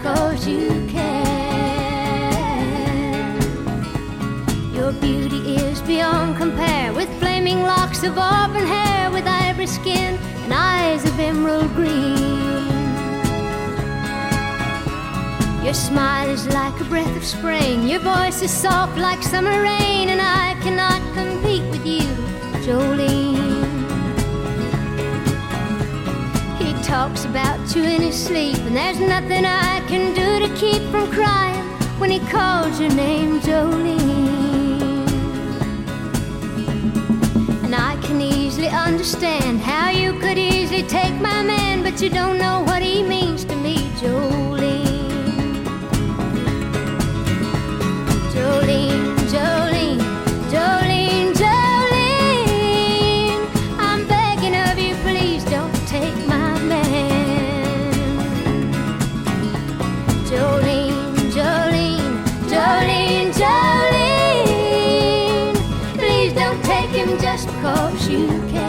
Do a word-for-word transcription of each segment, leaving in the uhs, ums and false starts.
'cause you can. Your beauty is beyond compare, with flaming locks of auburn hair, with ivory skin and eyes of emerald green. Your smile is like a breath of spring, your voice is soft like summer rain, and I cannot compete with you, Jolene. He talks about you in his sleep, and there's nothing I can do to keep from crying when he calls your name, Jolene. And I can easily understand how you could easily take my man, but you don't know what he means to me, Jolene. Jolene, Jolene, Jolene, Jolene, I'm begging of you, please don't take my man. Jolene, Jolene, Jolene, Jolene, please don't take him just because you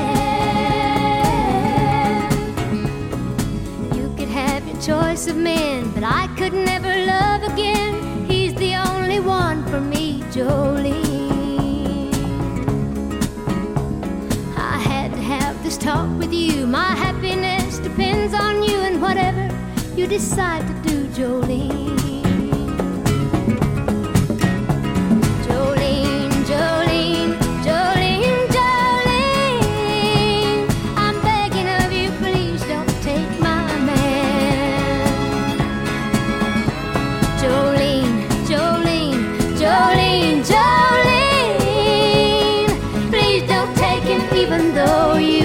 can. You could have your choice of men, but I could never love again. He's the only one for me, Jolene. I had to have this talk with you. My happiness depends on you, and whatever you decide to do, Jolene. Jolene, Jolene, Jolene, Jolene, I'm begging of you, please don't take my man. Jolene, Jolene, Jolene, Jolene, please don't take him even though you